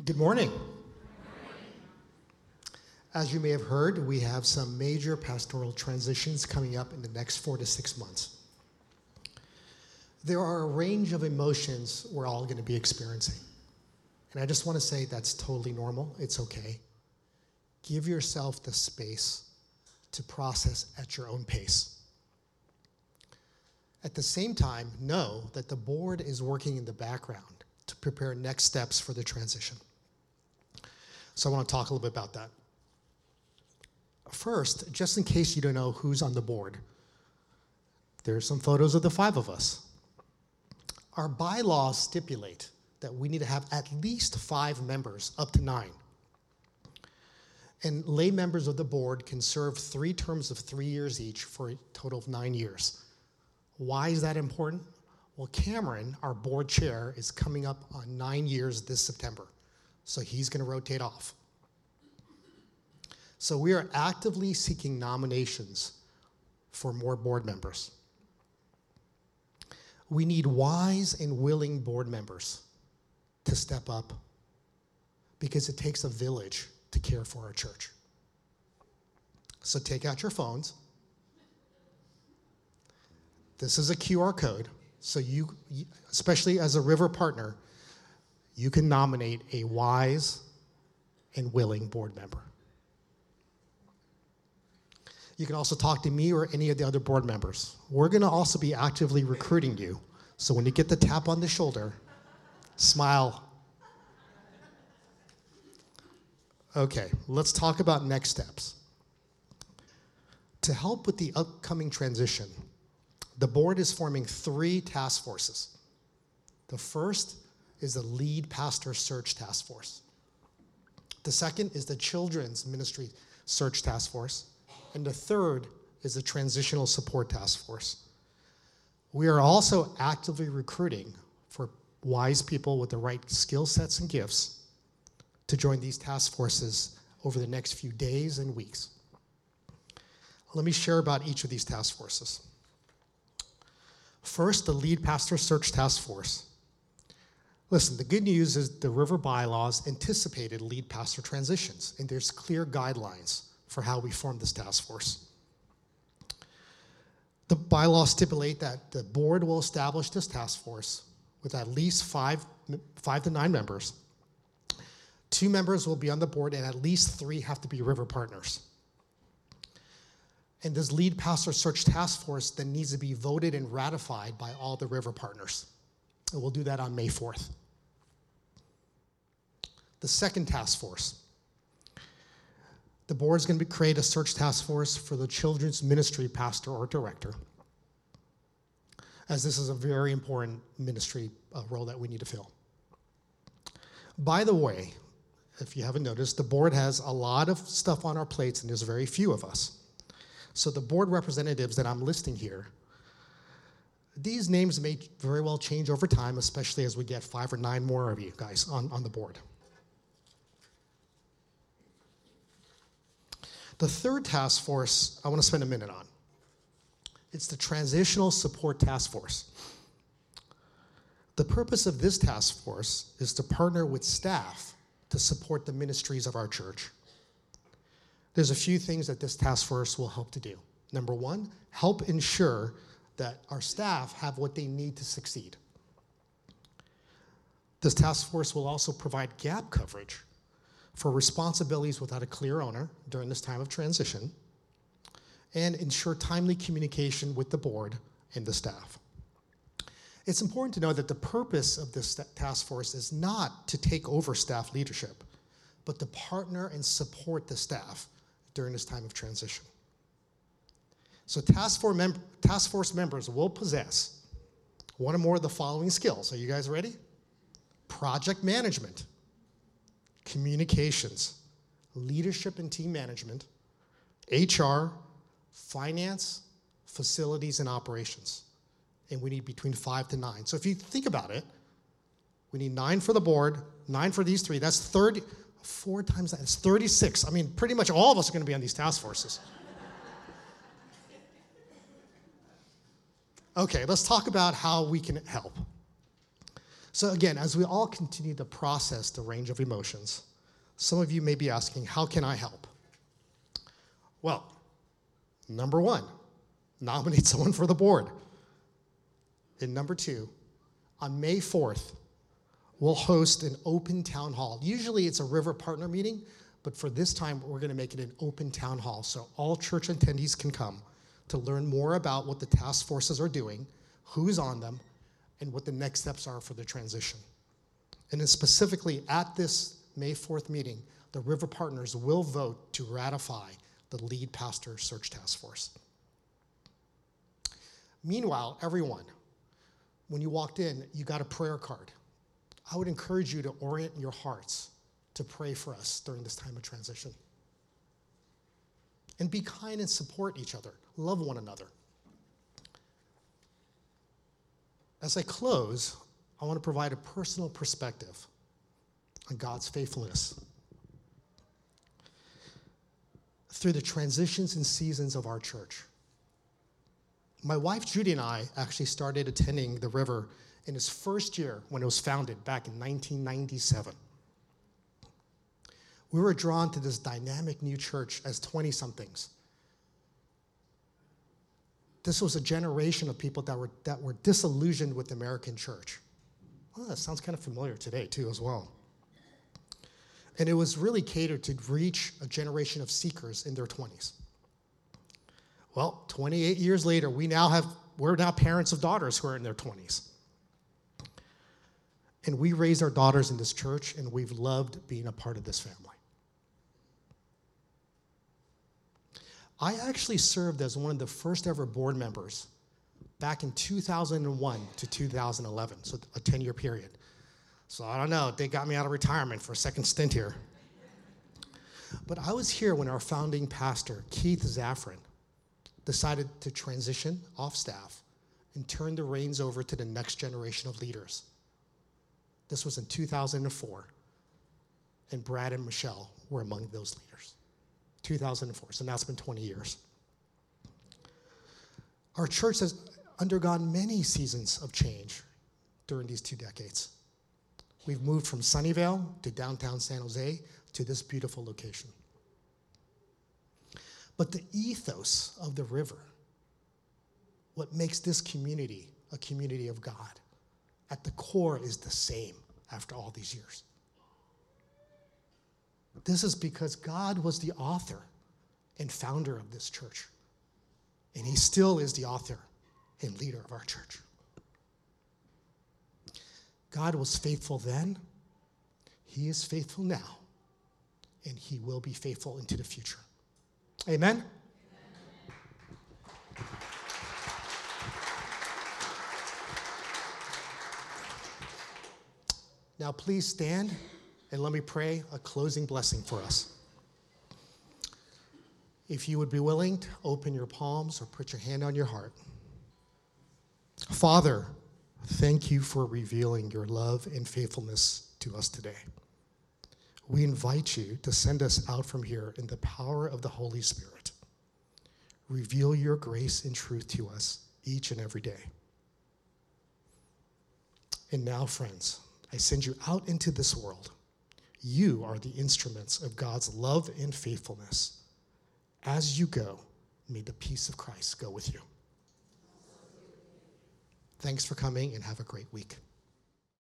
Good morning. As you may have heard, we have some major pastoral transitions coming up in the next 4 to 6 months. There are a range of emotions we're all going to be experiencing. And I just want to say that's totally normal. It's okay. Give yourself the space to process at your own pace. At the same time, know that the board is working in the background to prepare next steps for the transition. So I want to talk a little bit about that. First, just in case you don't know who's on the board, there's some photos of the 5 of us. Our bylaws stipulate that we need to have at least 5 members, up to 9. And lay members of the board can serve 3 terms of 3 years each for a total of 9 years. Why is that important? Well, Cameron, our board chair, is coming up on 9 years this September. So he's going to rotate off. So we are actively seeking nominations for more board members. We need wise and willing board members to step up because it takes a village to care for our church. So take out your phones. This is a QR code. So you, especially as a River partner, you can nominate a wise and willing board member. You can also talk to me or any of the other board members. We're going to also be actively recruiting you. So when you get the tap on the shoulder, smile. Okay, let's talk about next steps. To help with the upcoming transition, the board is forming 3 task forces. The first is the Lead Pastor Search Task Force. The second is the Children's Ministry Search Task Force. And the third is the Transitional Support Task Force. We are also actively recruiting for wise people with the right skill sets and gifts to join these task forces over the next few days and weeks. Let me share about each of these task forces. First, the Lead Pastor Search Task Force. Listen, the good news is the River bylaws anticipated lead pastor transitions, and there's clear guidelines for how we form this task force. The bylaws stipulate that the board will establish this task force with at least 5 to 9 members. 2 members will be on the board, and at least 3 have to be River partners. And this Lead Pastor Search Task Force then needs to be voted and ratified by all the River partners. And we'll do that on May 4th. The second task force. The board is going to create a search task force for the children's ministry pastor or director, as this is a very important ministry role that we need to fill. By the way, if you haven't noticed, the board has a lot of stuff on our plates, and there's very few of us. So the board representatives that I'm listing here, these names may very well change over time, especially as we get 5 or 9 more of you guys on the board. The third task force I want to spend a minute on. It's the Transitional Support Task Force. The purpose of this task force is to partner with staff to support the ministries of our church. There's a few things that this task force will help to do. Number 1, help ensure that our staff have what they need to succeed. This task force will also provide gap coverage for responsibilities without a clear owner during this time of transition, and ensure timely communication with the board and the staff. It's important to know that the purpose of this task force is not to take over staff leadership, but to partner and support the staff during this time of transition. So task force members will possess one or more of the following skills. Are you guys ready? Project management, communications, leadership and team management, HR, finance, facilities, and operations. And we need between 5 to 9. So if you think about it, we need 9 for the board, 9 for these 3. That's 30, 4 times that, it's 36. I mean, pretty much all of us are going to be on these task forces. Okay, let's talk about how we can help. So again, as we all continue to process the range of emotions, some of you may be asking, how can I help? Well, number one, nominate someone for the board. And number two, on May 4th, we'll host an open town hall. Usually it's a River Partner meeting, but for this time, we're going to make it an open town hall so all church attendees can come to learn more about what the task forces are doing, who's on them, and what the next steps are for the transition. And then specifically at this May 4th meeting, the River Partners will vote to ratify the lead pastor search task force. Meanwhile, everyone, when you walked in, you got a prayer card. I would encourage you to orient your hearts to pray for us during this time of transition. And be kind and support each other. Love one another. As I close, I want to provide a personal perspective on God's faithfulness. Through the transitions and seasons of our church. My wife, Judy, and I actually started attending the River in its first year when it was founded back in 1997. We were drawn to this dynamic new church as 20-somethings. This was a generation of people that were disillusioned with the American church. Well, that sounds kind of familiar today, too, as well. And it was really catered to reach a generation of seekers in their 20s. Well, 28 years later, we're now parents of daughters who are in their 20s. And we raised our daughters in this church, and we've loved being a part of this family. I actually served as one of the first ever board members back in 2001 to 2011, so a 10-year period. So I don't know, they got me out of retirement for a second stint here. But I was here when our founding pastor, Keith Zaffron, decided to transition off staff and turn the reins over to the next generation of leaders. This was in 2004, and Brad and Michelle were among those leaders. 2004, so now it's been 20 years. Our church has undergone many seasons of change during these 2 decades. We've moved from Sunnyvale to downtown San Jose to this beautiful location. But the ethos of the River, what makes this community a community of God, at the core is the same after all these years. This is because God was the author and founder of this church. And he still is the author and leader of our church. God was faithful then, he is faithful now, and he will be faithful into the future. Amen? Now please stand and let me pray a closing blessing for us. If you would be willing to open your palms or put your hand on your heart. Father, thank you for revealing your love and faithfulness to us today. We invite you to send us out from here in the power of the Holy Spirit. Reveal your grace and truth to us each and every day. And now, friends, I send you out into this world. You are the instruments of God's love and faithfulness. As you go, may the peace of Christ go with you. Thanks for coming and have a great week.